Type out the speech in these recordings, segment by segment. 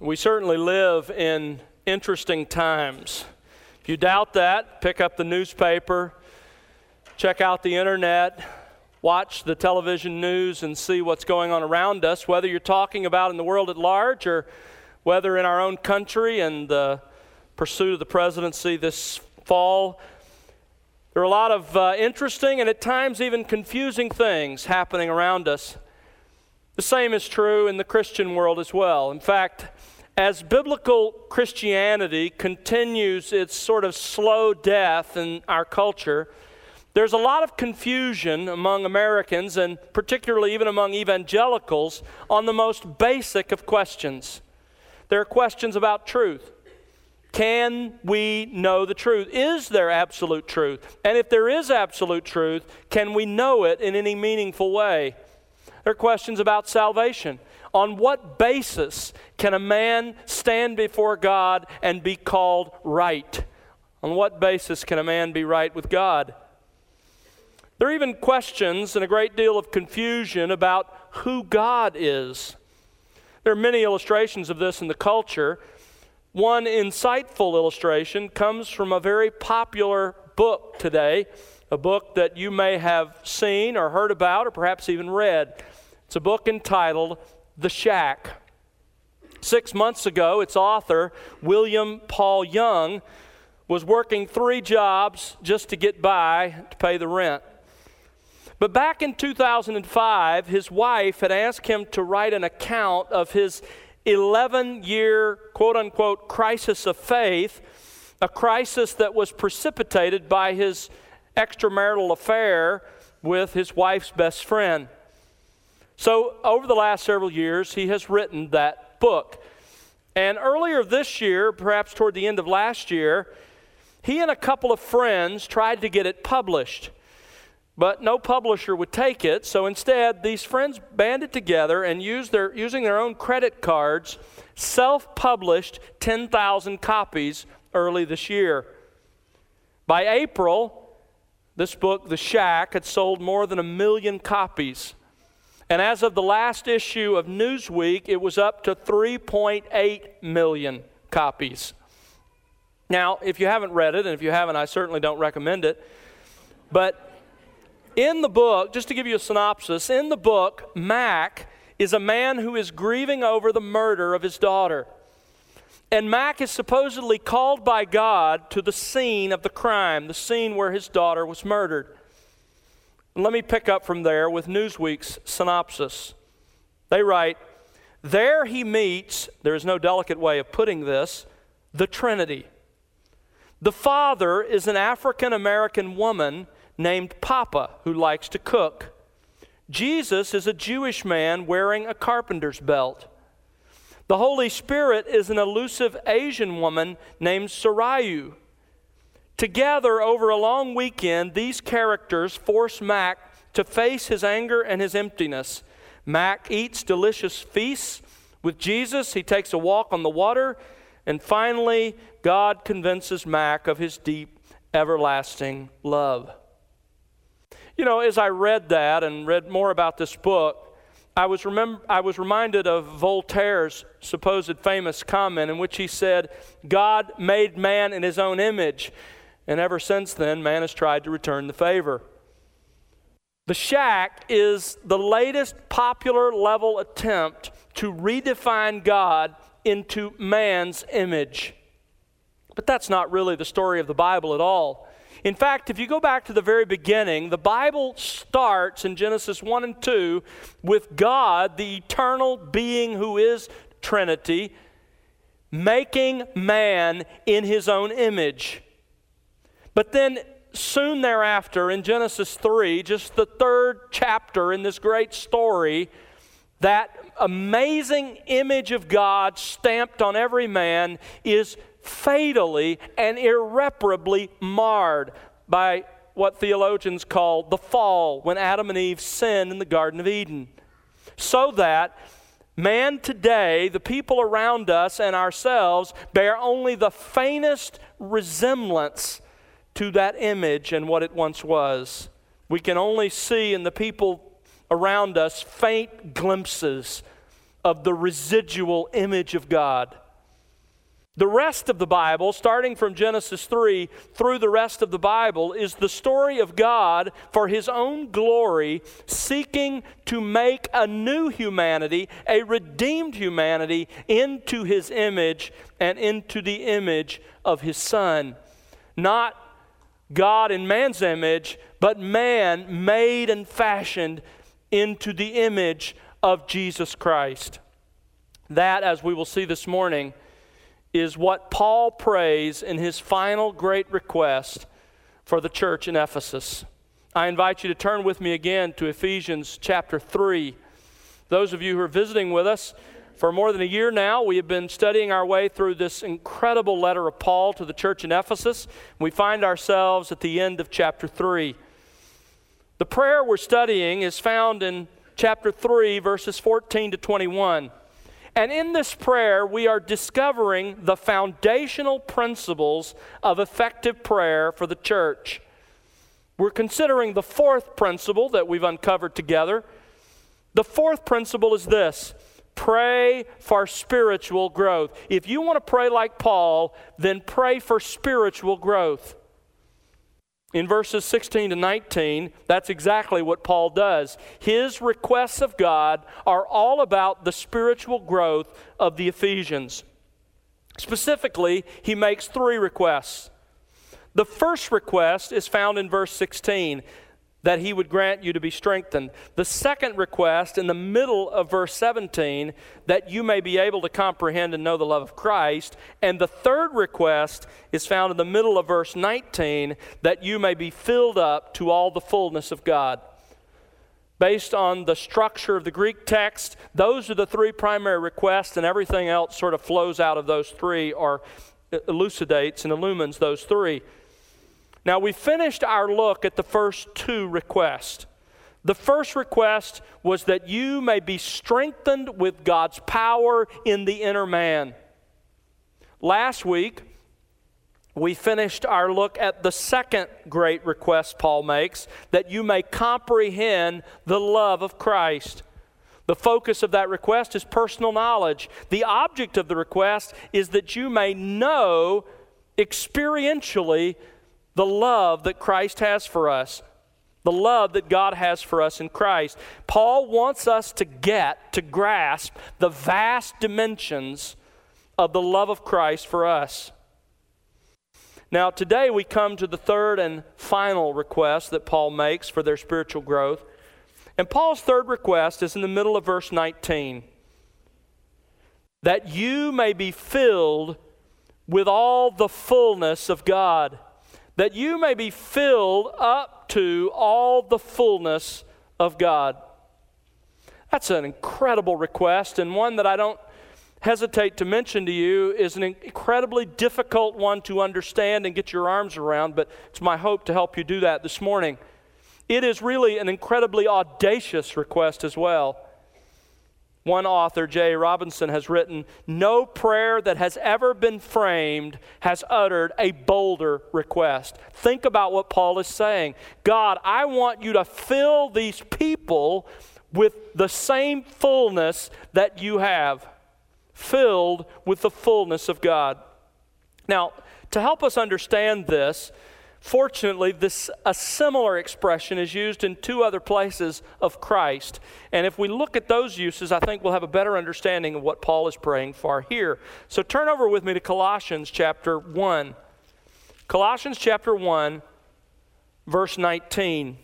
We certainly live in interesting times. If you doubt that, pick up the newspaper, check out the internet, watch the television news and see what's going on around us, whether you're talking about in the world at large or whether in our own country and the pursuit of the presidency this fall. There are a lot of interesting and at times even confusing things happening around us. The same is true in the Christian world as well. In fact, as biblical Christianity continues its sort of slow death in our culture, there's a lot of confusion among Americans and particularly even among evangelicals on the most basic of questions. There are questions about truth. Can we know the truth? Is there absolute truth? And if there is absolute truth, can we know it in any meaningful way? There are questions about salvation. On what basis can a man stand before God and be called right? On what basis can a man be right with God? There are even questions and a great deal of confusion about who God is. There are many illustrations of this in the culture. One insightful illustration comes from a very popular book today, a book that you may have seen or heard about or perhaps even read. It's a book entitled The Shack. 6 months ago, its author, William Paul Young, was working 3 jobs just to get by to pay the rent. But back in 2005, his wife had asked him to write an account of his 11-year, quote-unquote, crisis of faith, a crisis that was precipitated by his extramarital affair with his wife's best friend. So over the last several years, he has written that book. And earlier this year, perhaps toward the end of last year, he and a couple of friends tried to get it published. But no publisher would take it, so instead, these friends banded together and using their own credit cards, self-published 10,000 copies early this year. By April, this book, The Shack, had sold more than 1 million copies. And as of the last issue of Newsweek, it was up to 3.8 million copies. Now, if you haven't read it, and if you haven't, I certainly don't recommend it, but in the book, just to give you a synopsis, in the book, Mac is a man who is grieving over the murder of his daughter. And Mac is supposedly called by God to the scene of the crime, the scene where his daughter was murdered. And let me pick up from there with Newsweek's synopsis. They write, "There he meets," there is no delicate way of putting this, "the Trinity. The father is an African-American woman named Papa, who likes to cook. Jesus is a Jewish man wearing a carpenter's belt. The Holy Spirit is an elusive Asian woman named Sarayu. Together, over a long weekend, these characters force Mac to face his anger and his emptiness. Mac eats delicious feasts. With Jesus, he takes a walk on the water. And finally, God convinces Mac of his deep, everlasting love." You know, as I read that and read more about this book, I was reminded of Voltaire's supposed famous comment in which he said, "God made man in his own image, and ever since then, man has tried to return the favor." The Shack is the latest popular level attempt to redefine God into man's image. But that's not really the story of the Bible at all. In fact, if you go back to the very beginning, the Bible starts in Genesis 1 and 2 with God, the eternal being who is Trinity, making man in his own image. But then soon thereafter, in Genesis 3, just the 3rd chapter in this great story, that amazing image of God stamped on every man is fatally and irreparably marred by what theologians call the fall, when Adam and Eve sinned in the Garden of Eden. So that man today, the people around us and ourselves, bear only the faintest resemblance to that image and what it once was. We can only see in the people around us faint glimpses of the residual image of God. The rest of the Bible, starting from Genesis 3 through the rest of the Bible, is the story of God for His own glory, seeking to make a new humanity, a redeemed humanity, into His image and into the image of His Son. Not God in man's image, but man made and fashioned into the image of Jesus Christ. That, as we will see this morning, is what Paul prays in his final great request for the church in Ephesus. I invite you to turn with me again to Ephesians chapter 3. Those of you who are visiting with us, for more than a year now, we have been studying our way through this incredible letter of Paul to the church in Ephesus. We find ourselves at the end of chapter 3. The prayer we're studying is found in chapter 3, verses 14 to 21. And in this prayer, we are discovering the foundational principles of effective prayer for the church. We're considering the fourth principle that we've uncovered together. The fourth principle is this: pray for spiritual growth. If you want to pray like Paul, then pray for spiritual growth. In verses 16 to 19, that's exactly what Paul does. His requests of God are all about the spiritual growth of the Ephesians. Specifically, he makes three requests. The first request is found in verse 16, that he would grant you to be strengthened. The second request in the middle of verse 17, that you may be able to comprehend and know the love of Christ. And the third request is found in the middle of verse 19, that you may be filled up to all the fullness of God. Based on the structure of the Greek text, those are the three primary requests, and everything else sort of flows out of those three, or elucidates and illumines those three. Now, we finished our look at the first two requests. The first request was that you may be strengthened with God's power in the inner man. Last week, we finished our look at the second great request Paul makes, that you may comprehend the love of Christ. The focus of that request is personal knowledge. The object of the request is that you may know experientially the love that Christ has for us, the love that God has for us in Christ. Paul wants us to grasp the vast dimensions of the love of Christ for us. Now, today we come to the third and final request that Paul makes for their spiritual growth. And Paul's third request is in the middle of verse 19. That you may be filled with all the fullness of God. That you may be filled up to all the fullness of God. That's an incredible request, and one that I don't hesitate to mention to you is an incredibly difficult one to understand and get your arms around, but it's my hope to help you do that this morning. It is really an incredibly audacious request as well. One author, J. Robinson, has written, "No prayer that has ever been framed has uttered a bolder request." Think about what Paul is saying. God, I want you to fill these people with the same fullness that you have. Filled with the fullness of God. Now, to help us understand this, fortunately, a similar expression is used in two other places of Christ. And if we look at those uses, I think we'll have a better understanding of what Paul is praying for here. So turn over with me to Colossians chapter 1. Colossians chapter 1, verse 19.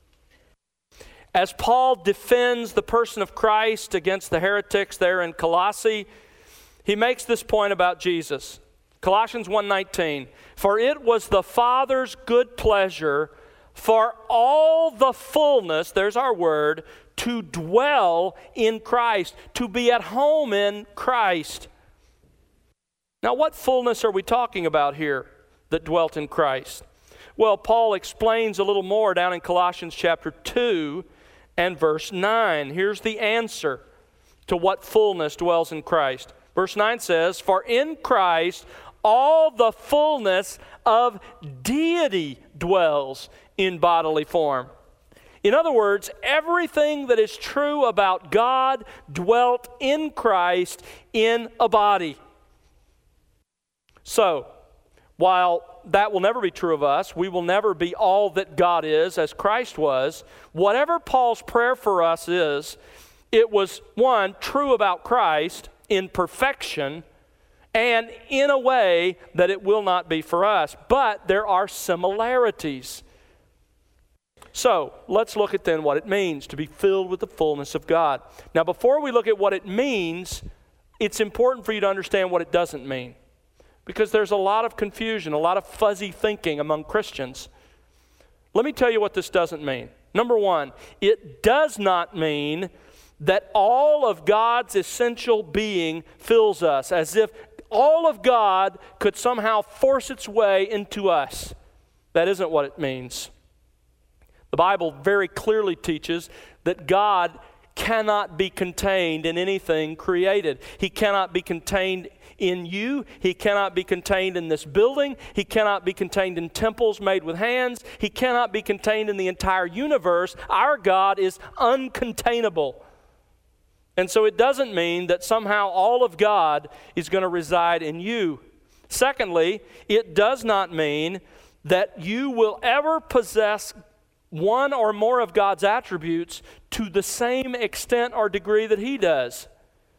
As Paul defends the person of Christ against the heretics there in Colossae, he makes this point about Jesus. Colossians 1:19, "For it was the Father's good pleasure for all the fullness," there's our word, "to dwell in Christ," to be at home in Christ. Now, what fullness are we talking about here that dwelt in Christ? Well, Paul explains a little more down in Colossians chapter 2 and verse 9. Here's the answer to what fullness dwells in Christ. Verse 9 says, "For in Christ all the fullness of deity dwells in bodily form." In other words, everything that is true about God dwelt in Christ in a body. So, while that will never be true of us, we will never be all that God is as Christ was, whatever Paul's prayer for us is, it was, one, true about Christ in perfection, and in a way that it will not be for us. But there are similarities. So, let's look at then what it means to be filled with the fullness of God. Now, before we look at what it means, it's important for you to understand what it doesn't mean. Because there's a lot of confusion, a lot of fuzzy thinking among Christians. Let me tell you what this doesn't mean. Number one, it does not mean that all of God's essential being fills us, as if all of God could somehow force its way into us. That isn't what it means. The Bible very clearly teaches that God cannot be contained in anything created. He cannot be contained in you. He cannot be contained in this building. He cannot be contained in temples made with hands. He cannot be contained in the entire universe. Our God is uncontainable. And so it doesn't mean that somehow all of God is going to reside in you. Secondly, it does not mean that you will ever possess one or more of God's attributes to the same extent or degree that He does.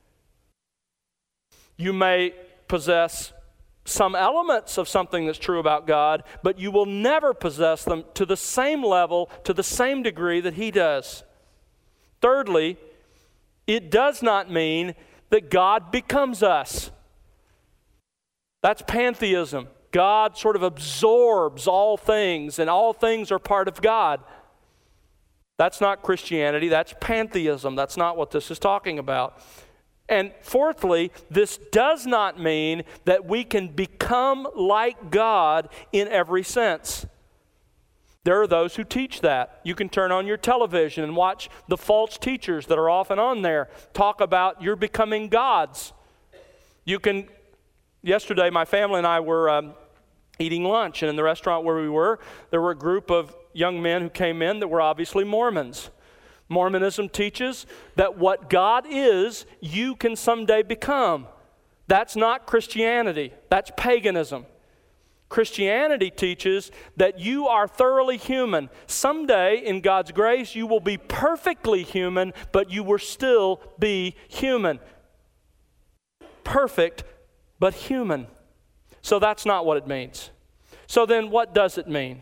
You may possess some elements of something that's true about God, but you will never possess them to the same level, to the same degree that He does. Thirdly, it does not mean that God becomes us. That's pantheism. God sort of absorbs all things, and all things are part of God. That's not Christianity. That's pantheism. That's not what this is talking about. And fourthly, this does not mean that we can become like God in every sense. There are those who teach that. You can turn on your television and watch the false teachers that are often on there talk about you're becoming gods. Yesterday, my family and I were eating lunch, and in the restaurant where we were, there were a group of young men who came in that were obviously Mormons. Mormonism teaches that what God is, you can someday become. That's not Christianity. That's paganism. Christianity teaches that you are thoroughly human. Someday, in God's grace, you will be perfectly human, but you will still be human. Perfect, but human. So that's not what it means. So then what does it mean?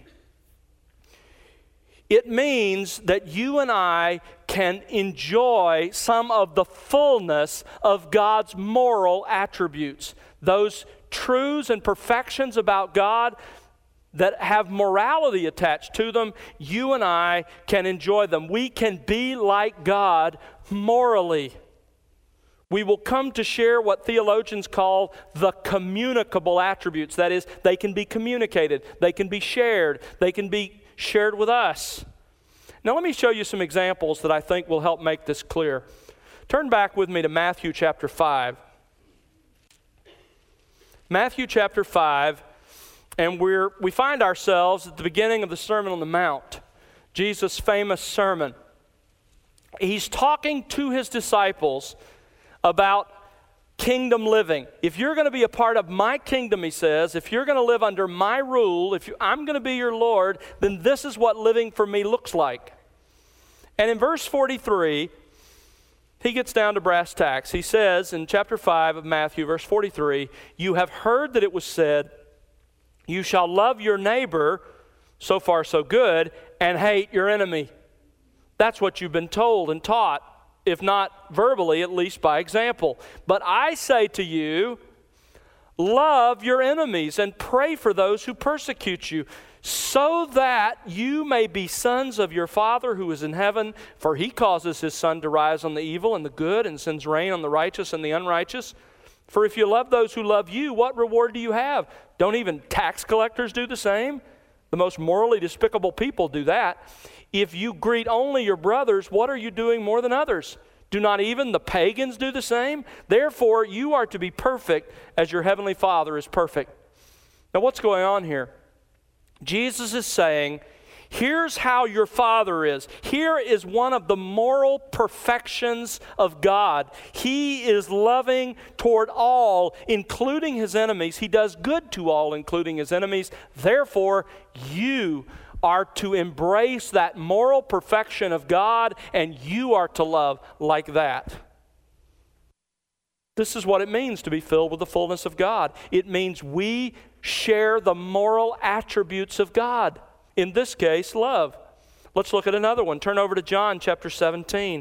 It means that you and I can enjoy some of the fullness of God's moral attributes. Those truths and perfections about God that have morality attached to them, you and I can enjoy them. We can be like God morally. We will come to share what theologians call the communicable attributes. That is, they can be communicated, they can be shared, they can be shared with us. Now let me show you some examples that I think will help make this clear. Turn back with me to Matthew chapter 5. Matthew chapter 5, and we find ourselves at the beginning of the Sermon on the Mount, Jesus' famous sermon. He's talking to his disciples about kingdom living. If you're going to be a part of my kingdom, he says, if you're going to live under my rule, I'm going to be your Lord, then this is what living for me looks like. And in verse 43, he gets down to brass tacks. He says in chapter 5 of Matthew, verse 43, "You have heard that it was said, you shall love your neighbor," so far so good, "and hate your enemy." That's what you've been told and taught, if not verbally, at least by example. "But I say to you, love your enemies and pray for those who persecute you, so that you may be sons of your Father who is in heaven. For he causes his sun to rise on the evil and the good, and sends rain on the righteous and the unrighteous. For if you love those who love you, what reward do you have? Don't even tax collectors do the same? The most morally despicable people do that. If you greet only your brothers, what are you doing more than others? Do not even the pagans do the same? Therefore, you are to be perfect as your heavenly Father is perfect." Now, what's going on here? Jesus is saying, Here's how your Father is. Here is one of the moral perfections of God. He is loving toward all, including his enemies. He does good to all, including his enemies. Therefore, you are to embrace that moral perfection of God, and you are to love like that. This is what it means to be filled with the fullness of God. It means we share the moral attributes of God. In this case, love. Let's look at another one. Turn over to John chapter 17.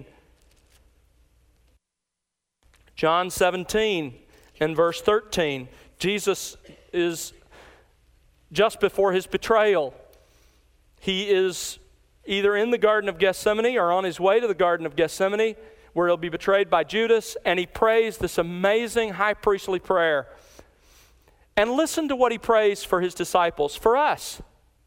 John 17 and verse 13. Jesus is just before his betrayal. He is either in the Garden of Gethsemane or on his way to the Garden of Gethsemane, where he'll be betrayed by Judas, and he prays this amazing high priestly prayer. And listen to what he prays for his disciples, for us.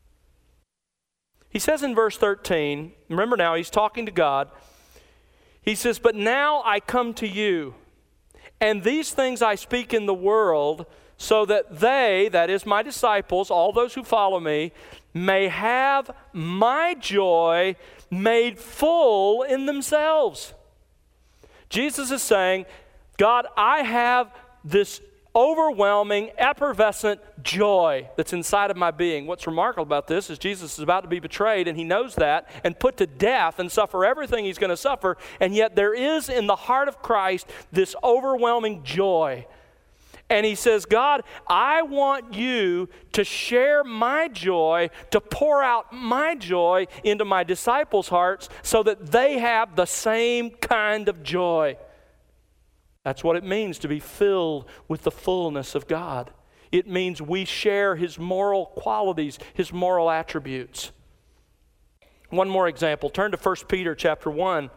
He says in verse 13, remember now, he's talking to God. He says, "But now I come to you, and these things I speak in the world, so that they," that is my disciples, all those who follow me, "may have my joy made full in themselves." Jesus is saying, God, I have this overwhelming, effervescent joy that's inside of my being. What's remarkable about this is Jesus is about to be betrayed, and he knows that, and put to death and suffer everything he's going to suffer, and yet there is in the heart of Christ this overwhelming joy. And he says, God, I want you to share my joy, to pour out my joy into my disciples' hearts so that they have the same kind of joy. That's what it means to be filled with the fullness of God. It means we share his moral qualities, his moral attributes. One more example. Turn to 1 Peter chapter 1.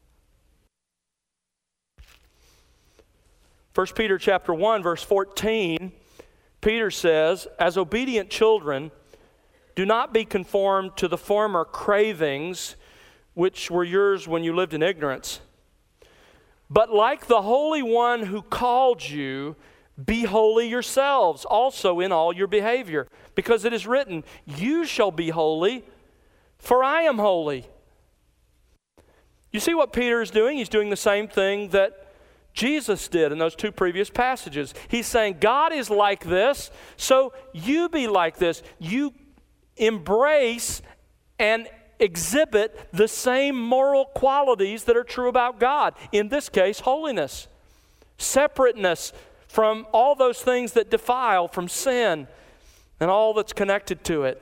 1 Peter chapter 1, verse 14, Peter says, "As obedient children, do not be conformed to the former cravings which were yours when you lived in ignorance. But like the Holy One who called you, be holy yourselves also in all your behavior. Because it is written, you shall be holy, for I am holy." You see what Peter is doing? He's doing the same thing that Jesus did in those two previous passages. He's saying, God is like this, so you be like this. You embrace and exhibit the same moral qualities that are true about God. In this case, holiness, separateness from all those things that defile, from sin and all that's connected to it.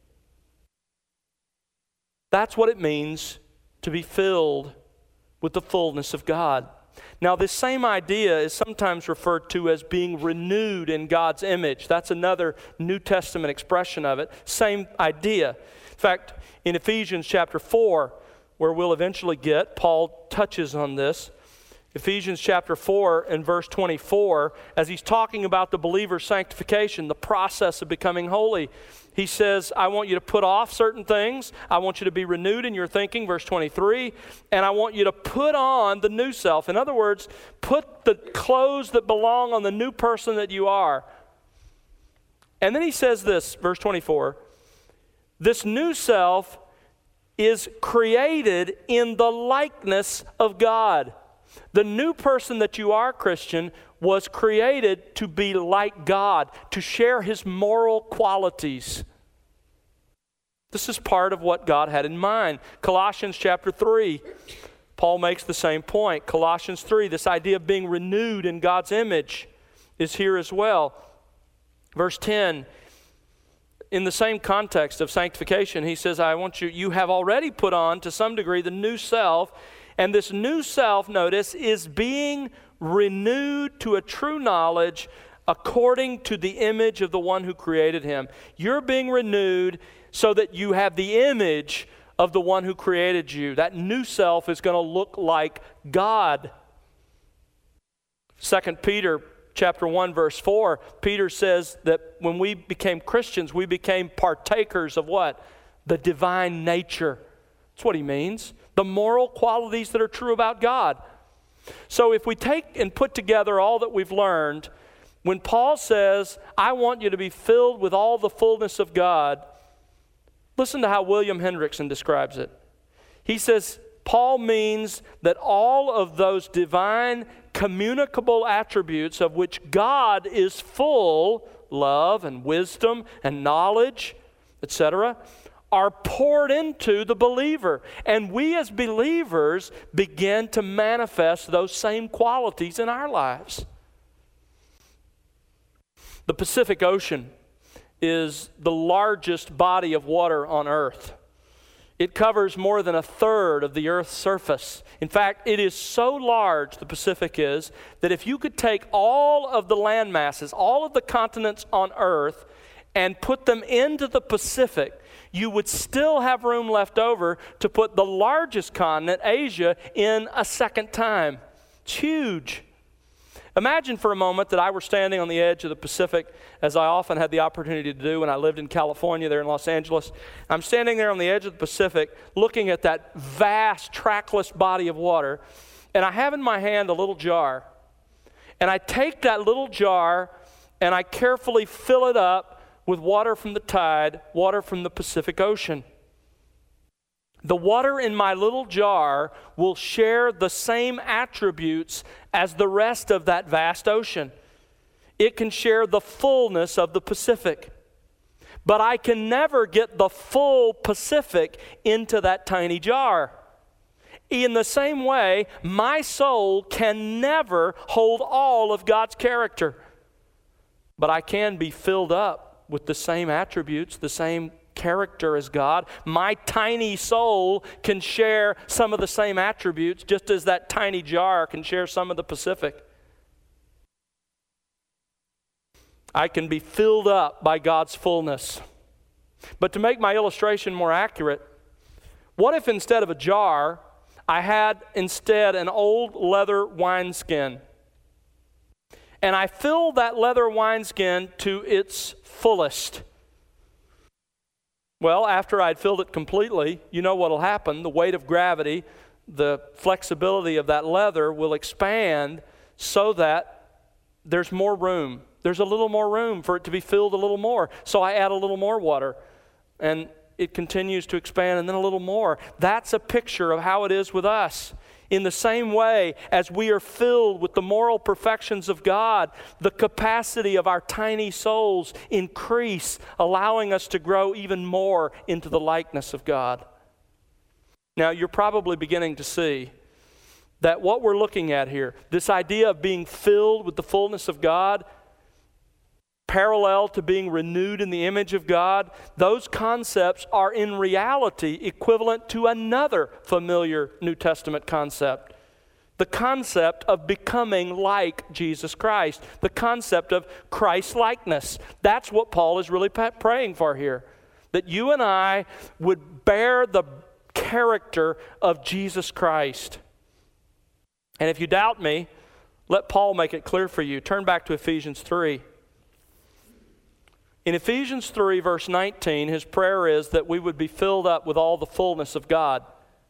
That's what it means to be filled with the fullness of God. Now, this same idea is sometimes referred to as being renewed in God's image. That's another New Testament expression of it. Same idea. In fact, in Ephesians chapter 4, where we'll eventually get, Paul touches on this. Ephesians chapter 4 and verse 24, as he's talking about the believer's sanctification, the process of becoming holy, he says, I want you to put off certain things. I want you to be renewed in your thinking, verse 23, and I want you to put on the new self. In other words, put the clothes that belong on the new person that you are. And then he says this, verse 24, this new self is created in the likeness of God. The new person that you are, Christian, was created to be like God, to share his moral qualities. This is part of what God had in mind. Colossians chapter 3, Paul makes the same point. Colossians 3, this idea of being renewed in God's image is here as well. Verse 10, in the same context of sanctification, he says, you have already put on to some degree the new self. And this new self, notice, is being renewed to a true knowledge according to the image of the one who created him. You're being renewed so that you have the image of the one who created you. That new self is going to look like God. 2 Peter chapter 1, verse 4, Peter says that when we became Christians, we became partakers of what? The divine nature. That's what he means. The moral qualities that are true about God. So if we take and put together all that we've learned, when Paul says, I want you to be filled with all the fullness of God, Listen to how William Hendrickson describes it. He says, Paul means that all of those divine communicable attributes of which God is full, love and wisdom and knowledge, etc., are poured into the believer. And we as believers begin to manifest those same qualities in our lives. The Pacific Ocean is the largest body of water on earth. It covers more than a third of the earth's surface. In fact, it is so large, the Pacific is, that if you could take all of the land masses, all of the continents on earth, and put them into the Pacific, you would still have room left over to put the largest continent, Asia, in a second time. It's huge. Imagine for a moment that I were standing on the edge of the Pacific, as I often had the opportunity to do when I lived in California, there in Los Angeles. I'm standing there on the edge of the Pacific, looking at that vast, trackless body of water, and I have in my hand a little jar. And I take that little jar, and I carefully fill it up with water from the tide, water from the Pacific Ocean. The water in my little jar will share the same attributes as the rest of that vast ocean. It can share the fullness of the Pacific. But I can never get the full Pacific into that tiny jar. In the same way, my soul can never hold all of God's character. But I can be filled up with the same attributes, the same character as God. My tiny soul can share some of the same attributes, just as that tiny jar can share some of the Pacific. I can be filled up by God's fullness. But to make my illustration more accurate, what if instead of a jar, I had instead an old leather wineskin? And I fill that leather wineskin to its fullest. Well, after I'd filled it completely, you know what will happen. The weight of gravity, the flexibility of that leather will expand so that there's more room. There's a little more room for it to be filled a little more. So I add a little more water, and it continues to expand, and then a little more. That's a picture of how it is with us. In the same way as we are filled with the moral perfections of God, the capacity of our tiny souls increase, allowing us to grow even more into the likeness of God. Now, you're probably beginning to see that what we're looking at here, this idea of being filled with the fullness of God, parallel to being renewed in the image of God, those concepts are in reality equivalent to another familiar New Testament concept. The concept of becoming like Jesus Christ. The concept of Christ-likeness. That's what Paul is really praying for here. That you and I would bear the character of Jesus Christ. And if you doubt me, let Paul make it clear for you. Turn back to Ephesians 3. In Ephesians 3, verse 19, his prayer is that we would be filled up with all the fullness of God.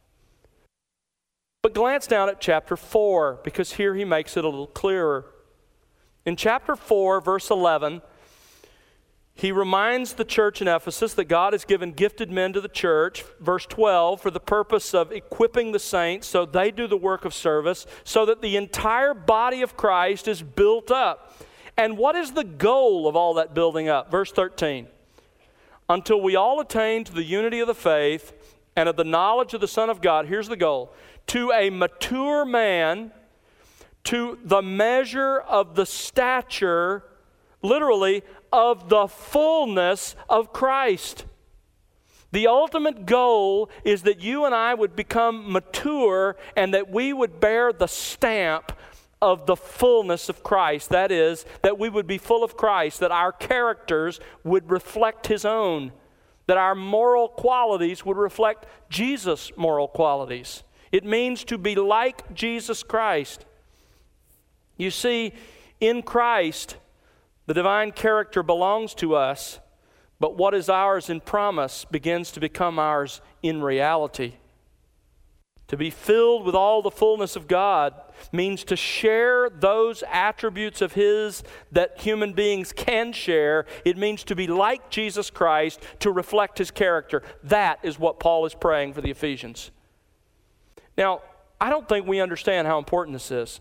But glance down at chapter 4, because here he makes it a little clearer. In chapter 4, verse 11, he reminds the church in Ephesus that God has given gifted men to the church, verse 12, for the purpose of equipping the saints so they do the work of service, so that the entire body of Christ is built up. And what is the goal of all that building up? Verse 13. Until we all attain to the unity of the faith and of the knowledge of the Son of God, here's the goal, to a mature man, to the measure of the stature, literally, of the fullness of Christ. The ultimate goal is that you and I would become mature and that we would bear the stamp of the fullness of Christ. That is, that we would be full of Christ, that our characters would reflect His own, that our moral qualities would reflect Jesus' moral qualities. It means to be like Jesus Christ. You see, in Christ, the divine character belongs to us, but what is ours in promise begins to become ours in reality. To be filled with all the fullness of God means to share those attributes of His that human beings can share. It means to be like Jesus Christ, to reflect His character. That is what Paul is praying for the Ephesians. Now, I don't think we understand how important this is.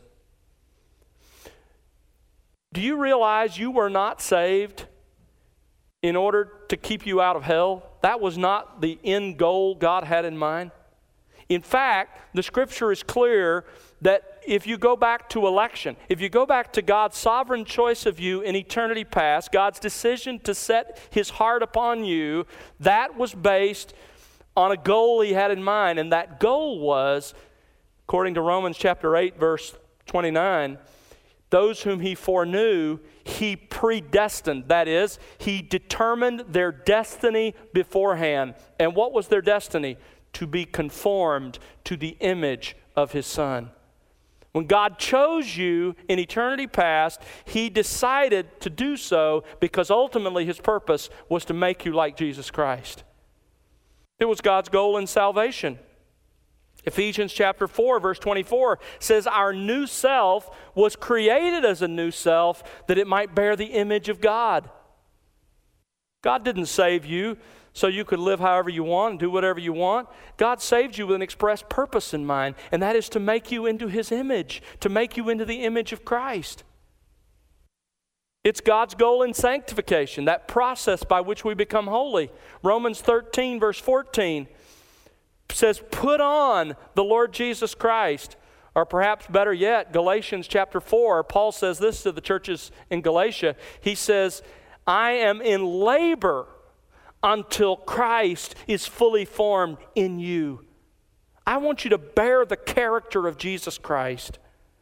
Do you realize you were not saved in order to keep you out of hell? That was not the end goal God had in mind. In fact, the Scripture is clear that if you go back to election, if you go back to God's sovereign choice of you in eternity past, God's decision to set His heart upon you, that was based on a goal He had in mind. And that goal was, according to Romans chapter 8, verse 29, those whom He foreknew, He predestined. That is, He determined their destiny beforehand. And what was their destiny? To be conformed to the image of His Son. When God chose you in eternity past, He decided to do so because ultimately His purpose was to make you like Jesus Christ. It was God's goal in salvation. Ephesians chapter 4, verse 24 says, our new self was created as a new self that it might bear the image of God. God didn't save you so you could live however you want and do whatever you want. God saved you with an express purpose in mind, and that is to make you into His image, to make you into the image of Christ. It's God's goal in sanctification, that process by which we become holy. Romans 13, verse 14 says, put on the Lord Jesus Christ. Or perhaps better yet, Galatians chapter 4, Paul says this to the churches in Galatia. He says, I am in labor until Christ is fully formed in you. I want you to bear the character of Jesus Christ.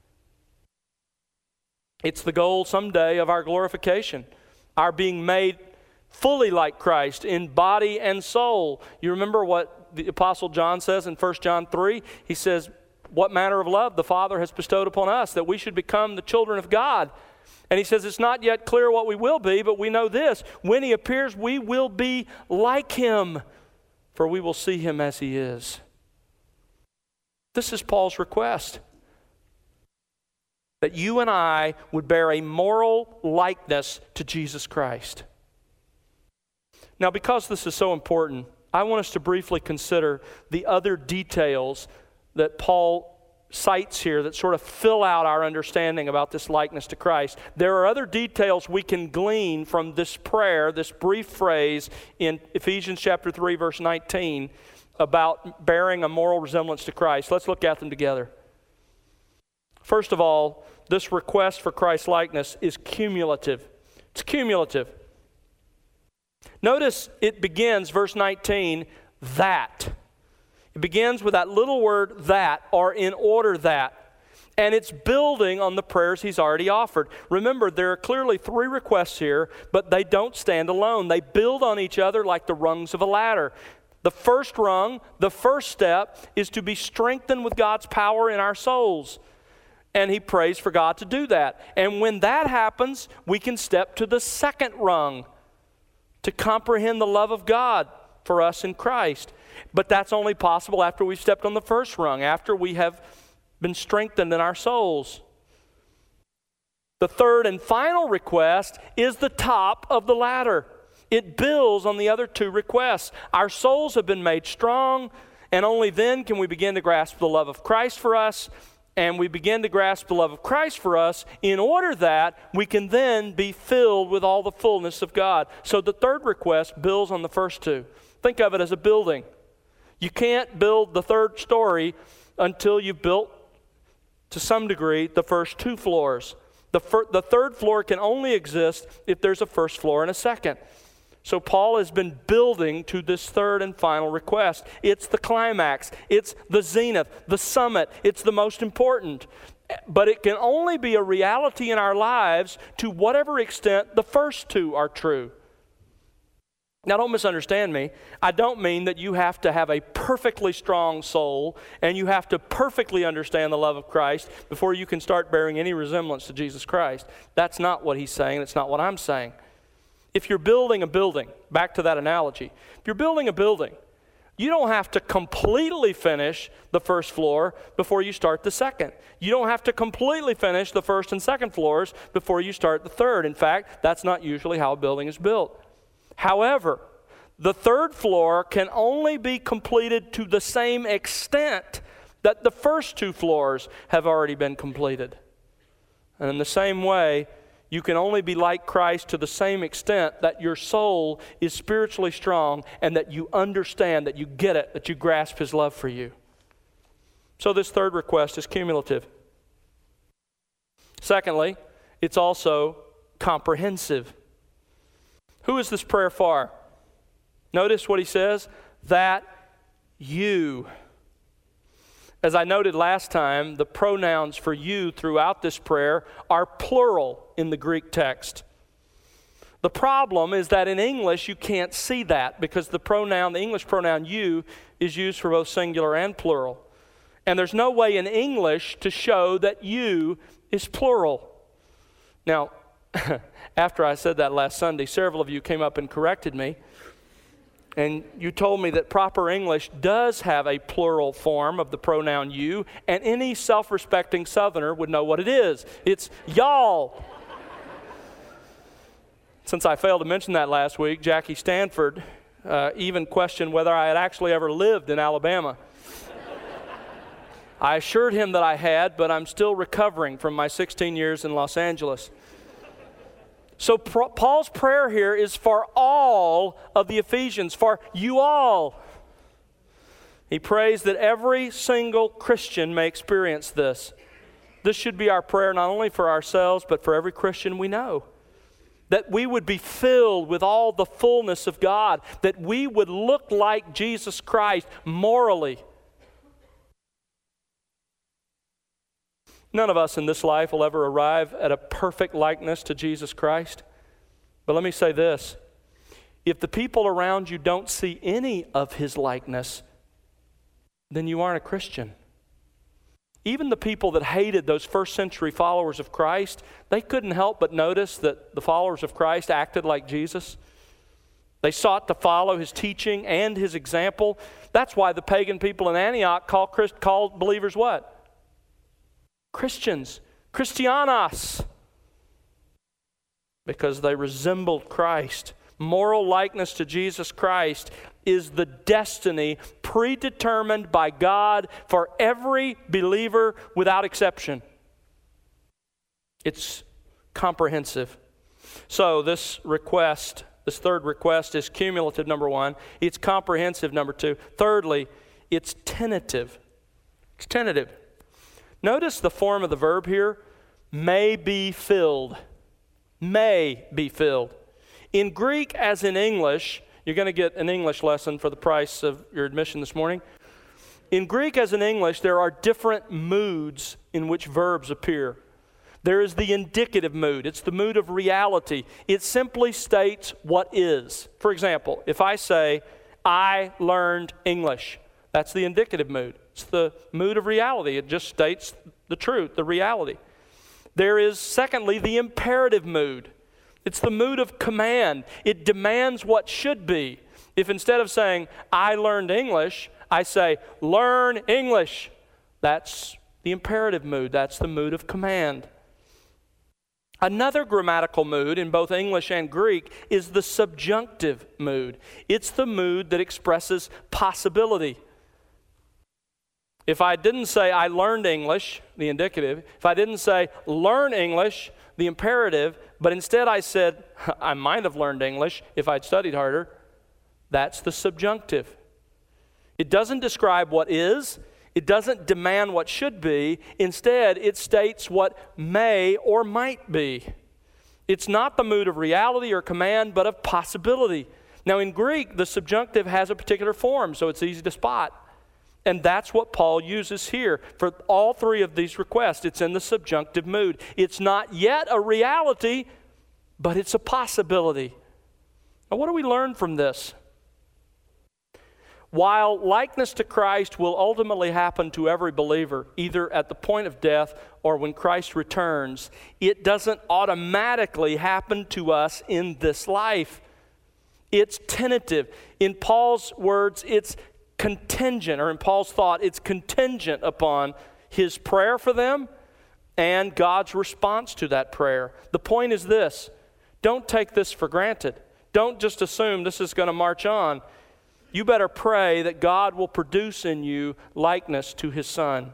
It's the goal someday of our glorification, our being made fully like Christ in body and soul. You remember what the Apostle John says in 1 John 3? He says, what manner of love the Father has bestowed upon us, that we should become the children of God. And he says, it's not yet clear what we will be, but we know this. When He appears, we will be like Him, for we will see Him as He is. This is Paul's request, that you and I would bear a moral likeness to Jesus Christ. Now, because this is so important, I want us to briefly consider the other details that Paul cites here that sort of fill out our understanding about this likeness to Christ. There are other details we can glean from this prayer, this brief phrase in Ephesians chapter 3, verse 19, about bearing a moral resemblance to Christ. Let's look at them together. First of all, this request for Christ's likeness is cumulative. It's cumulative. Notice it begins, verse 19, that. It begins with that little word, that, or in order that. And it's building on the prayers he's already offered. Remember, there are clearly three requests here, but they don't stand alone. They build on each other like the rungs of a ladder. The first rung, the first step, is to be strengthened with God's power in our souls. And he prays for God to do that. And when that happens, we can step to the second rung, to comprehend the love of God for us in Christ. But that's only possible after we've stepped on the first rung, after we have been strengthened in our souls. The third and final request is the top of the ladder. It builds on the other two requests. Our souls have been made strong, and only then can we begin to grasp the love of Christ for us, and we begin to grasp the love of Christ for us in order that we can then be filled with all the fullness of God. So the third request builds on the first two. Think of it as a building. You can't build the third story until you've built, to some degree, the first two floors. The third floor can only exist if there's a first floor and a second. So Paul has been building to this third and final request. It's the climax. It's the zenith, the summit. It's the most important. But it can only be a reality in our lives to whatever extent the first two are true. Now, don't misunderstand me. I don't mean that you have to have a perfectly strong soul and you have to perfectly understand the love of Christ before you can start bearing any resemblance to Jesus Christ. That's not what he's saying. It's not what I'm saying. If you're building a building, back to that analogy, if you're building a building, You don't have to completely finish the first floor before you start the second. You don't have to completely finish the first and second floors before you start the third. In fact, that's not usually how a building is built. However, the third floor can only be completed to the same extent that the first two floors have already been completed. And in the same way, you can only be like Christ to the same extent that your soul is spiritually strong and that you understand, that you get it, that you grasp His love for you. So this third request is cumulative. Secondly, it's also comprehensive. Who is this prayer for? Notice what he says, that you. As I noted last time, the pronouns for you throughout this prayer are plural in the Greek text. The problem is that in English you can't see that because the English pronoun you is used for both singular and plural. And there's no way in English to show that you is plural. Now, after I said that last Sunday, several of you came up and corrected me. And you told me that proper English does have a plural form of the pronoun you, and any self-respecting Southerner would know what it is. It's y'all. Since I failed to mention that last week, Jackie Stanford even questioned whether I had actually ever lived in Alabama. I assured him that I had, but I'm still recovering from my 16 years in Los Angeles. So Paul's prayer here is for all of the Ephesians, for you all. He prays that every single Christian may experience this. This should be our prayer not only for ourselves, but for every Christian we know. That we would be filled with all the fullness of God, that we would look like Jesus Christ morally. None of us in this life will ever arrive at a perfect likeness to Jesus Christ. But let me say this. If the people around you don't see any of His likeness, then you aren't a Christian. Even the people that hated those first century followers of Christ, they couldn't help but notice that the followers of Christ acted like Jesus. They sought to follow His teaching and His example. That's why the pagan people in Antioch called believers what? Christians, Christianos, because they resembled Christ. Moral likeness to Jesus Christ is the destiny predetermined by God for every believer without exception. It's comprehensive. So this third request is cumulative, number one. It's comprehensive, number two. Thirdly, it's tentative. It's tentative. Notice the form of the verb here, may be filled. May be filled. In Greek as in English, you're going to get an English lesson for the price of your admission this morning. In Greek as in English, there are different moods in which verbs appear. There is the indicative mood. It's the mood of reality. It simply states what is. For example, if I say, I learned English, that's the indicative mood. It's the mood of reality. It just states the truth, the reality. There is, secondly, the imperative mood. It's the mood of command. It demands what should be. If instead of saying, I learned English, I say, learn English, that's the imperative mood. That's the mood of command. Another grammatical mood in both English and Greek is the subjunctive mood. It's the mood that expresses possibility. If I didn't say, I learned English, the indicative, if I didn't say, learn English, the imperative, but instead I said, I might have learned English if I'd studied harder, that's the subjunctive. It doesn't describe what is, it doesn't demand what should be, instead it states what may or might be. It's not the mood of reality or command, but of possibility. Now in Greek, the subjunctive has a particular form, so it's easy to spot. And that's what Paul uses here for all three of these requests. It's in the subjunctive mood. It's not yet a reality, but it's a possibility. Now, what do we learn from this? While likeness to Christ will ultimately happen to every believer, either at the point of death or when Christ returns, it doesn't automatically happen to us in this life. It's tentative. In Paul's words, it's contingent, or in Paul's thought, it's contingent upon his prayer for them and God's response to that prayer. The point is this: don't take this for granted. Don't just assume this is going to march on. You better pray that God will produce in you likeness to his Son.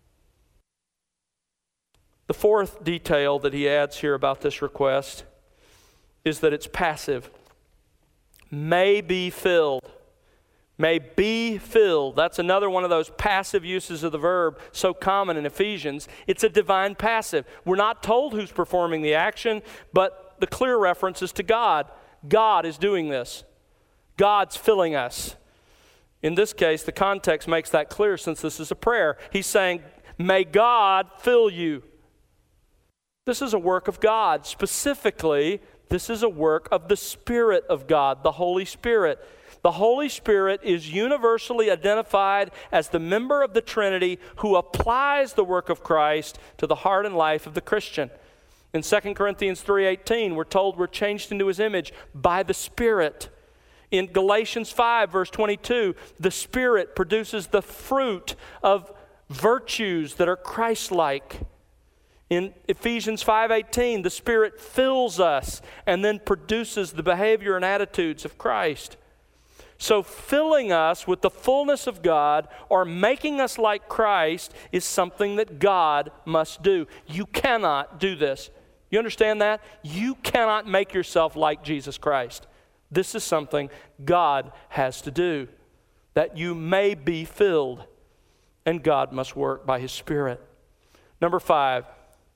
The fourth detail that he adds here about this request is that it's passive. May be filled. May be filled. That's another one of those passive uses of the verb so common in Ephesians. It's a divine passive. We're not told who's performing the action, but the clear reference is to God. God is doing this. God's filling us. In this case, the context makes that clear since this is a prayer. He's saying, may God fill you. This is a work of God. Specifically, this is a work of the Spirit of God, the Holy Spirit. The Holy Spirit is universally identified as the member of the Trinity who applies the work of Christ to the heart and life of the Christian. In 2 Corinthians 3:18, we're told we're changed into his image by the Spirit. In Galatians 5, verse 22, the Spirit produces the fruit of virtues that are Christ-like. In Ephesians 5:18, the Spirit fills us and then produces the behavior and attitudes of Christ. So filling us with the fullness of God or making us like Christ is something that God must do. You cannot do this. You understand that? You cannot make yourself like Jesus Christ. This is something God has to do, that you may be filled, and God must work by his Spirit. Number 5,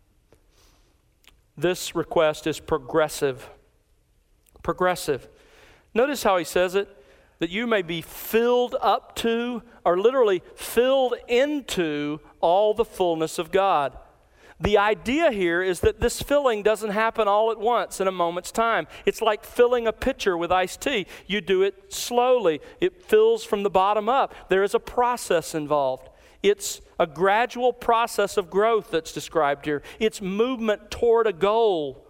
this request is progressive. Progressive. Notice how he says it, that you may be filled up to, or literally filled into all the fullness of God. The idea here is that this filling doesn't happen all at once in a moment's time. It's like filling a pitcher with iced tea. You do it slowly. It fills from the bottom up. There is a process involved. It's a gradual process of growth that's described here. It's movement toward a goal.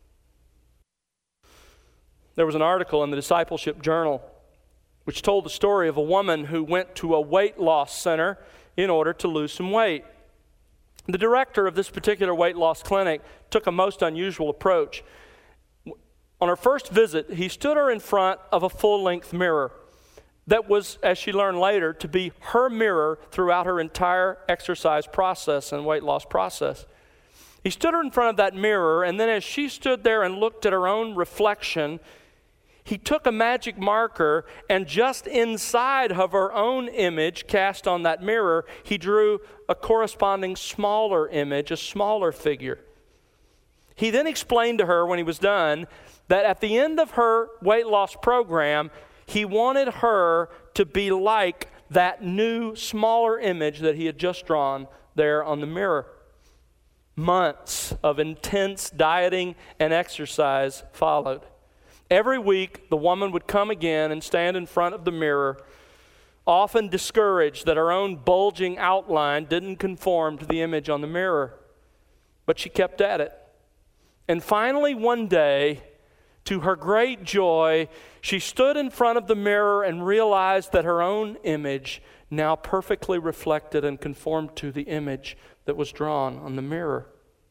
There was an article in the Discipleship Journal which told the story of a woman who went to a weight loss center in order to lose some weight. The director of this particular weight loss clinic took a most unusual approach. On her first visit, he stood her in front of a full-length mirror that was, as she learned later, to be her mirror throughout her entire exercise process and weight loss process. He stood her in front of that mirror, and then as she stood there and looked at her own reflection, he took a magic marker, and just inside of her own image cast on that mirror, he drew a corresponding smaller image, a smaller figure. He then explained to her when he was done that at the end of her weight loss program, he wanted her to be like that new, smaller image that he had just drawn there on the mirror. Months of intense dieting and exercise followed. Every week, the woman would come again and stand in front of the mirror, often discouraged that her own bulging outline didn't conform to the image on the mirror. But she kept at it. And finally, one day, to her great joy, she stood in front of the mirror and realized that her own image now perfectly reflected and conformed to the image that was drawn on the mirror.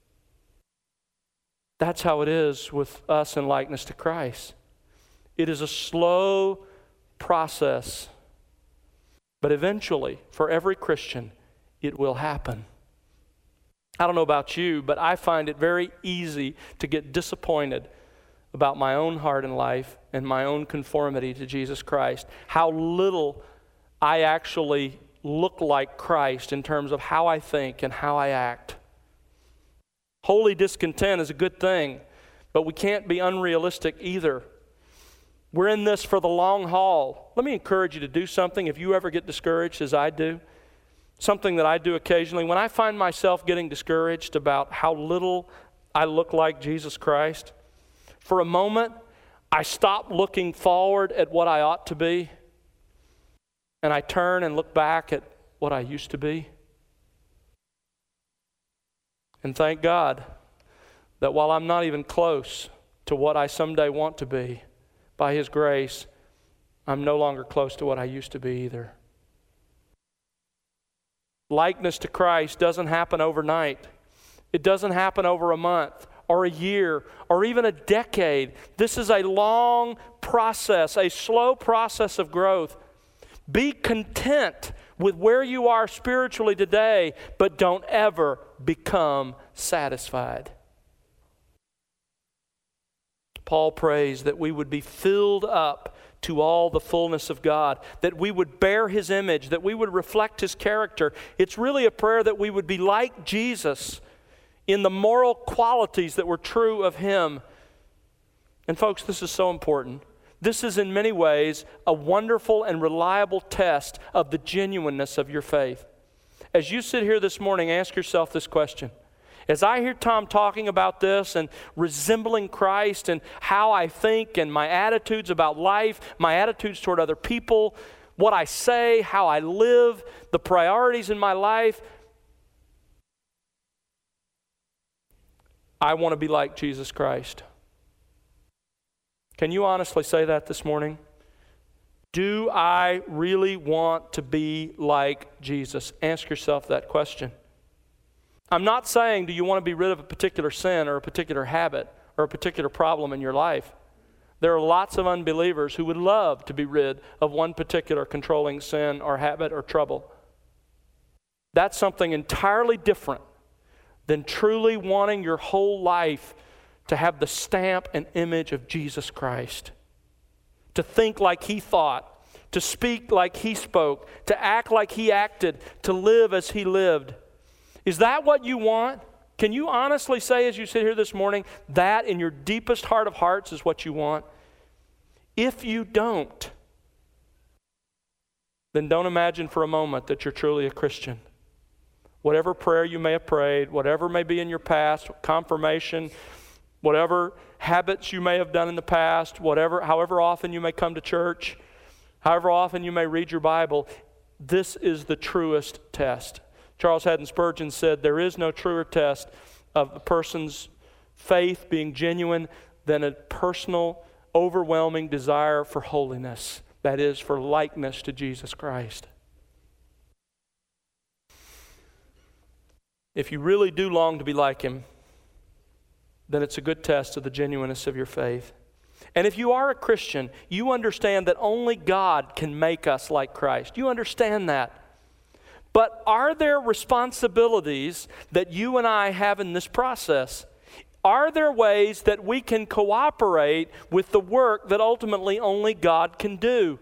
That's how it is with us in likeness to Christ. It is a slow process, but eventually, for every Christian, it will happen. I don't know about you, but I find it very easy to get disappointed about my own heart and life and my own conformity to Jesus Christ. How little I actually look like Christ in terms of how I think and how I act. Holy discontent is a good thing, but we can't be unrealistic either. We're in this for the long haul. Let me encourage you to do something if you ever get discouraged, as I do. Something that I do occasionally. When I find myself getting discouraged about how little I look like Jesus Christ, for a moment, I stop looking forward at what I ought to be, and I turn and look back at what I used to be. And thank God that while I'm not even close to what I someday want to be, by His grace, I'm no longer close to what I used to be either. Likeness to Christ doesn't happen overnight. It doesn't happen over a month or a year or even a decade. This is a long process, a slow process of growth. Be content with where you are spiritually today, but don't ever become satisfied. Paul prays that we would be filled up to all the fullness of God, that we would bear His image, that we would reflect His character. It's really a prayer that we would be like Jesus in the moral qualities that were true of Him. And folks, this is so important. This is in many ways a wonderful and reliable test of the genuineness of your faith. As you sit here this morning, ask yourself this question. As I hear Tom talking about this and resembling Christ and how I think and my attitudes about life, my attitudes toward other people, what I say, how I live, the priorities in my life, I want to be like Jesus Christ. Can you honestly say that this morning? Do I really want to be like Jesus? Ask yourself that question. I'm not saying, do you want to be rid of a particular sin or a particular habit or a particular problem in your life? There are lots of unbelievers who would love to be rid of one particular controlling sin or habit or trouble. That's something entirely different than truly wanting your whole life to have the stamp and image of Jesus Christ. To think like He thought, to speak like He spoke, to act like He acted, to live as He lived. Is that what you want? Can you honestly say as you sit here this morning, that in your deepest heart of hearts is what you want? If you don't, then don't imagine for a moment that you're truly a Christian. Whatever prayer you may have prayed, whatever may be in your past, confirmation, whatever habits you may have done in the past, however often you may come to church, however often you may read your Bible, this is the truest test. Charles Haddon Spurgeon said, there is no truer test of a person's faith being genuine than a personal, overwhelming desire for holiness. That is, for likeness to Jesus Christ. If you really do long to be like Him, then it's a good test of the genuineness of your faith. And if you are a Christian, you understand that only God can make us like Christ. You understand that. But are there responsibilities that you and I have in this process? Are there ways that we can cooperate with the work that ultimately only God can do?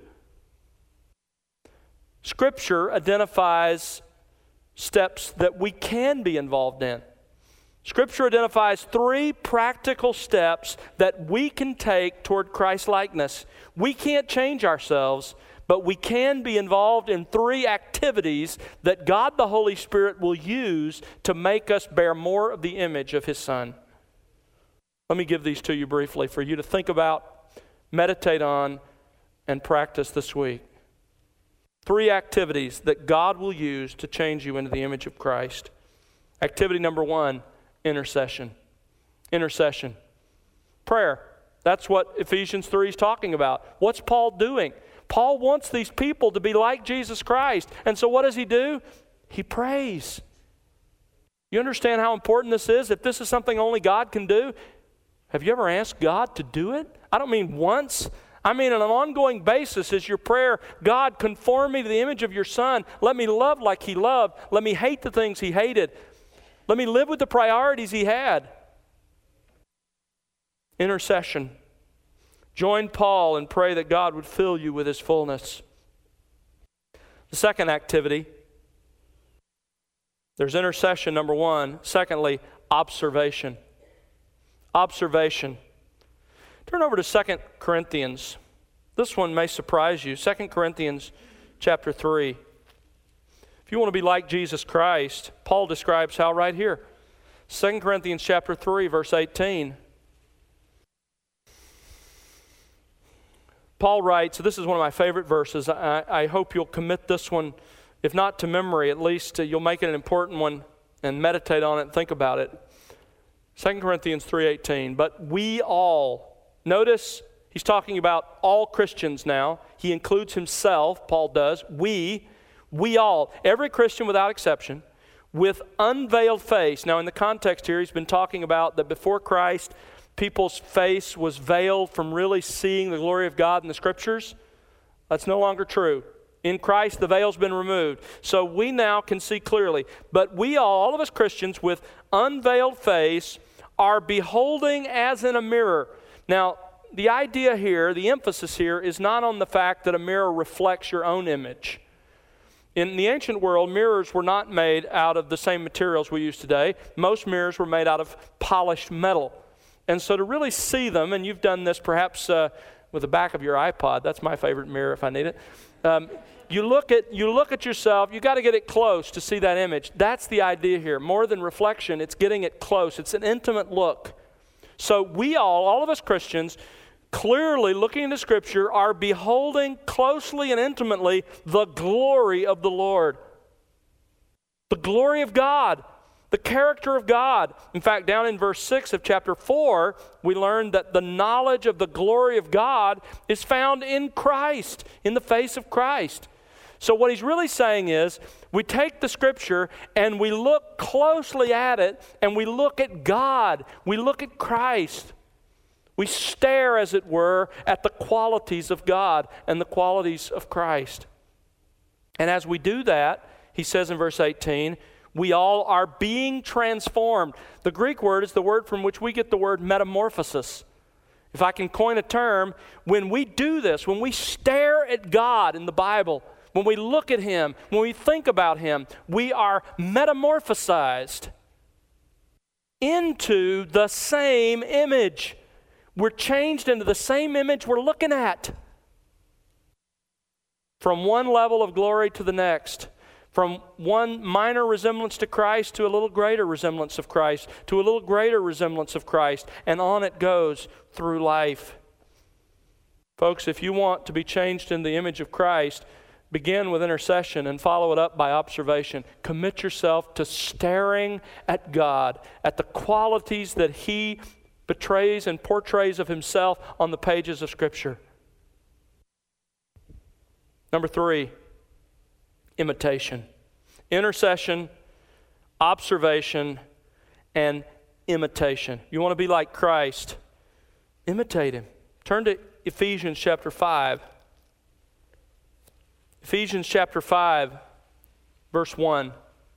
Scripture identifies steps that we can be involved in. Scripture identifies 3 practical steps that we can take toward Christ-likeness. We can't change ourselves, but we can be involved in 3 activities that God the Holy Spirit will use to make us bear more of the image of His Son. Let me give these to you briefly for you to think about, meditate on, and practice this week. 3 activities that God will use to change you into the image of Christ. Activity number 1, intercession. Intercession. Prayer. That's what Ephesians 3 is talking about. What's Paul doing? Paul wants these people to be like Jesus Christ. And so what does he do? He prays. You understand how important this is? If this is something only God can do, have you ever asked God to do it? I don't mean once. I mean on an ongoing basis is your prayer, God, conform me to the image of your Son. Let me love like He loved. Let me hate the things He hated. Let me live with the priorities He had. Intercession. Join Paul and pray that God would fill you with His fullness. The second activity, there's intercession, number 1. Secondly, observation. Observation. Turn over to 2 Corinthians. This one may surprise you. 2 Corinthians chapter 3. If you want to be like Jesus Christ, Paul describes how right here. 2 Corinthians chapter 3, verse 18. Paul writes, this is one of my favorite verses. I hope you'll commit this one, if not to memory, at least you'll make it an important one and meditate on it and think about it. 2 Corinthians 3:18, but we all, notice he's talking about all Christians now. He includes himself, Paul does. We We all, every Christian without exception, with unveiled face. Now in the context here, he's been talking about that before Christ, people's face was veiled from really seeing the glory of God in the Scriptures. That's no longer true. In Christ, the veil's been removed. So we now can see clearly. But we all of us Christians with unveiled face, are beholding as in a mirror. Now, the idea here, the emphasis here, is not on the fact that a mirror reflects your own image. In the ancient world, mirrors were not made out of the same materials we use today. Most mirrors were made out of polished metal. And so to really see them, and you've done this perhaps with the back of your iPod, that's my favorite mirror if I need it. You look at yourself, you got to get it close to see that image. That's the idea here. More than reflection, it's getting it close. It's an intimate look. So we all of us Christians, clearly looking into Scripture, are beholding closely and intimately the glory of the Lord. The glory of God, the character of God. In fact, down in verse 6 of chapter 4, we learn that the knowledge of the glory of God is found in Christ, in the face of Christ. So what he's really saying is, we take the Scripture and we look closely at it, and we look at God, we look at Christ. We stare, as it were, at the qualities of God and the qualities of Christ. And as we do that, he says in verse 18, we all are being transformed. The Greek word is the word from which we get the word metamorphosis. If I can coin a term, when we do this, when we stare at God in the Bible, when we look at Him, when we think about Him, we are metamorphosized into the same image. We're changed into the same image we're looking at. From one level of glory to the next. From one minor resemblance to Christ to a little greater resemblance of Christ, to a little greater resemblance of Christ, and on it goes through life. Folks, if you want to be changed in the image of Christ, begin with intercession and follow it up by observation. Commit yourself to staring at God, at the qualities that He betrays and portrays of Himself on the pages of Scripture. Number 3, imitation. Intercession, observation, and imitation. You want to be like Christ, imitate Him. Turn to Ephesians chapter 5. Ephesians chapter 5, verse 1.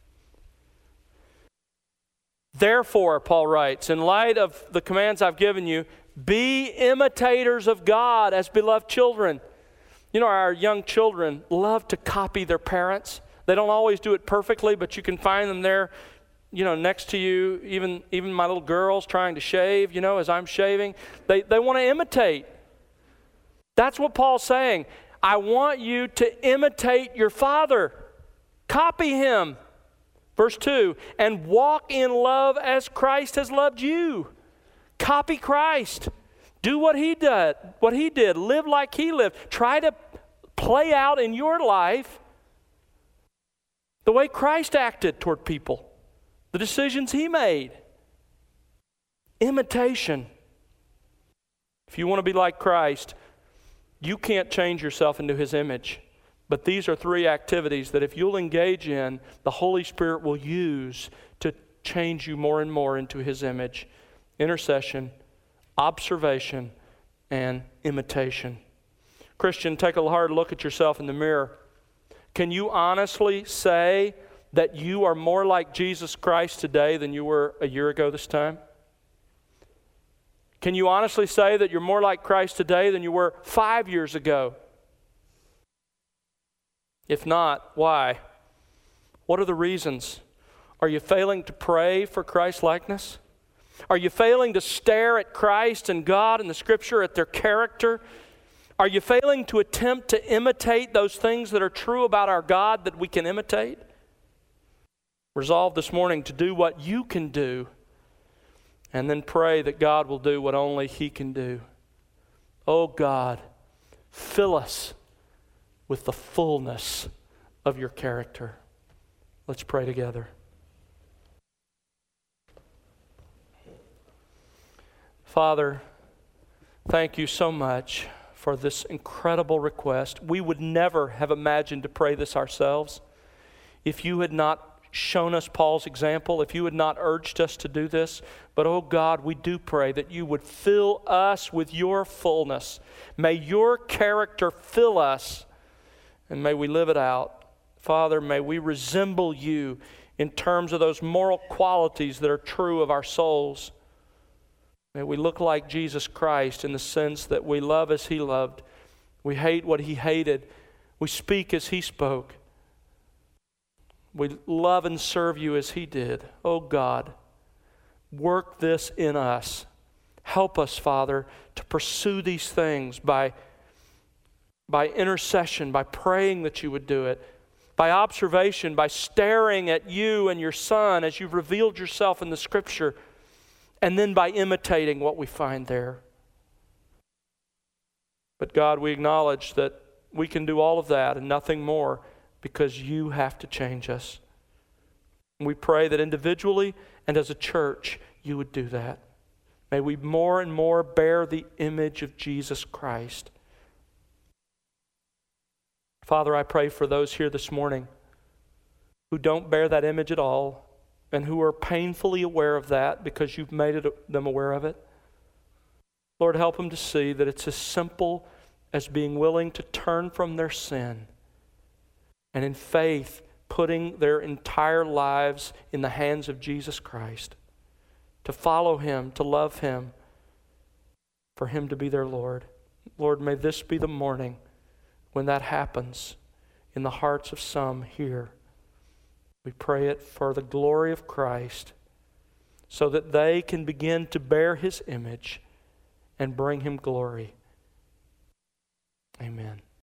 Therefore, Paul writes, in light of the commands I've given you, be imitators of God as beloved children. You know, our young children love to copy their parents. They don't always do it perfectly, but you can find them there, next to you. Even my little girls trying to shave, as I'm shaving. They want to imitate. That's what Paul's saying. I want you to imitate your father. Copy him. Verse 2, and walk in love as Christ has loved you. Copy Christ. Do what He did. Live like He lived. Try to play out in your life the way Christ acted toward people. The decisions He made. Imitation. If you want to be like Christ, you can't change yourself into His image. But these are 3 activities that if you'll engage in, the Holy Spirit will use to change you more and more into His image. Intercession, observation, and imitation. Christian, take a hard look at yourself in the mirror. Can you honestly say that you are more like Jesus Christ today than you were a year ago this time? Can you honestly say that you're more like Christ today than you were 5 years ago? If not, why? What are the reasons? Are you failing to pray for Christ-likeness? Are you failing to stare at Christ and God and the Scripture, at their character? Are you failing to attempt to imitate those things that are true about our God that we can imitate? Resolve this morning to do what you can do, and then pray that God will do what only He can do. Oh God, fill us with the fullness of your character. Let's pray together. Father, thank you so much for this incredible request. We would never have imagined to pray this ourselves if you had not shown us Paul's example, if you had not urged us to do this. But oh God, we do pray that you would fill us with your fullness. May your character fill us, and may we live it out. Father, may we resemble you in terms of those moral qualities that are true of our souls. May we look like Jesus Christ in the sense that we love as he loved. We hate what he hated. We speak as he spoke. We love and serve you as he did. Oh God, work this in us. Help us, Father, to pursue these things by intercession, by praying that you would do it, by observation, by staring at you and your Son as you've revealed yourself in the Scripture, and then by imitating what we find there. But God, we acknowledge that we can do all of that and nothing more, because you have to change us. And we pray that individually and as a church, you would do that. May we more and more bear the image of Jesus Christ. Father, I pray for those here this morning who don't bear that image at all and who are painfully aware of that because you've made them aware of it. Lord, help them to see that it's as simple as being willing to turn from their sin and in faith putting their entire lives in the hands of Jesus Christ, to follow him, to love him, for him to be their Lord. Lord, may this be the morning when that happens in the hearts of some here. We pray it for the glory of Christ, so that they can begin to bear his image and bring him glory. Amen.